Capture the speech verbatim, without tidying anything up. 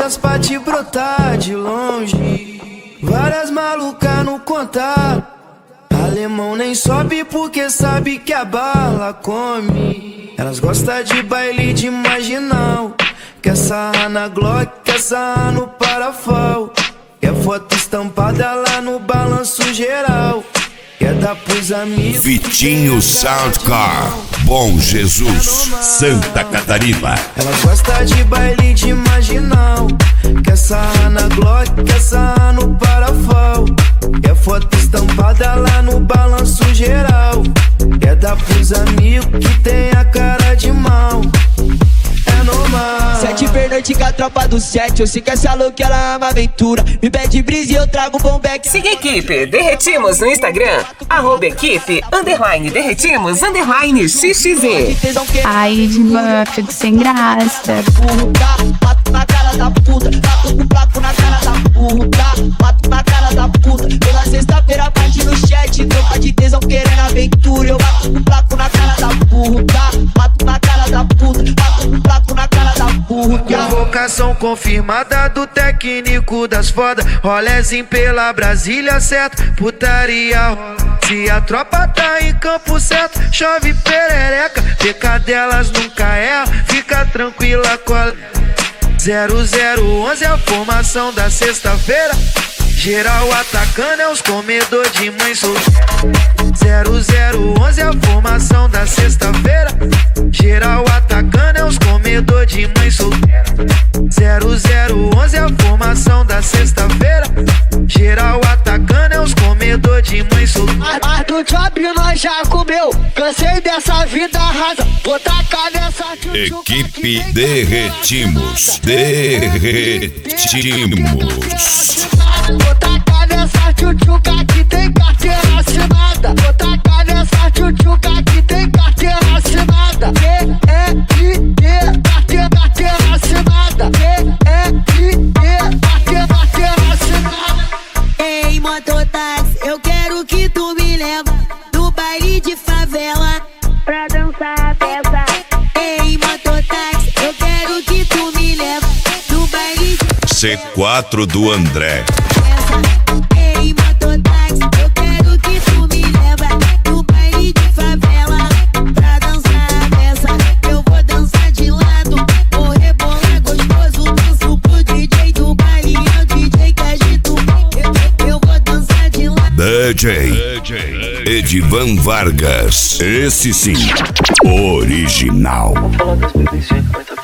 Todas pra te brotar de longe, várias malucas no contato. Alemão nem sobe porque sabe que a bala come. Elas gostam de baile de marginal, quer sarrar na Glock, quer sarrar no Parafal, quer foto estampada lá no balanço geral, quer dar pros amigos. Vitinho Soundcar, Bom Jesus, Santa Catarina. Elas gostam de baile de marginal, quer sarrar na Glock, quer sarrar no Parafal, quer foto estampada lá no balanço geral, quer dar pros amigos que tem a cara de mal. É normal. Sete pernoite com a tropa do sete. Eu sei que essa louca ela ama aventura. Me pede brisa e eu trago bom back. Siga a equipe Derretimos no Instagram, arroba equipe, underline, derretimos, underline, xx z. Ai, Divan, fico sem graça. Mato na cara da puta, taco com placo na cara da puta. Mato na cara da puta. Toda sexta-feira bate no chat, troca de tesão querendo aventura. Eu bato com placo na cara da puta. Mato na cara da puta, bato com placo na cara da puta. Convocação confirmada do técnico das foda. Rolezinho pela Brasília, certo? Putaria rola. Se a tropa tá em campo certo, chove perereca. Pecadelas nunca erra, fica tranquila, colega. zero zero onze é a formação da sexta-feira. Geral atacando é os comedor de mãe solteira. zero zero onze é a formação da sexta-feira. Geral atacando é os comedor de mãe solteira. zero zero onze é a formação da sexta-feira. Geral atacando é os comedor de mãe solteira. Mas do job nós já comeu, cansei dessa vida rasa. Vou tacar nessa Equipe Derretimos, Derretimos. Vou tacar nessa tchutchuca que tem carteira assinada. Vou tacar nessa tchutchuca que tem carteira assinada. E E I D, carteira, carteira assinada. E E I D, carteira, carteira assinada. Ei, mototáxi, eu quero que tu me leva do baile de favela pra dançar a peça. Ei, mototáxi, eu quero que tu me leva do baile de C quatro do André. Ei, mototáxi, eu quero que tu me leva no baile de favela pra dançar a peça. Eu vou dançar de lado, vou rebolar gostoso. Danço pro D J do baile, é o D J que agita o eu, eu vou dançar de lado. D J Edivan Vargas, esse sim, original. Vamos falar das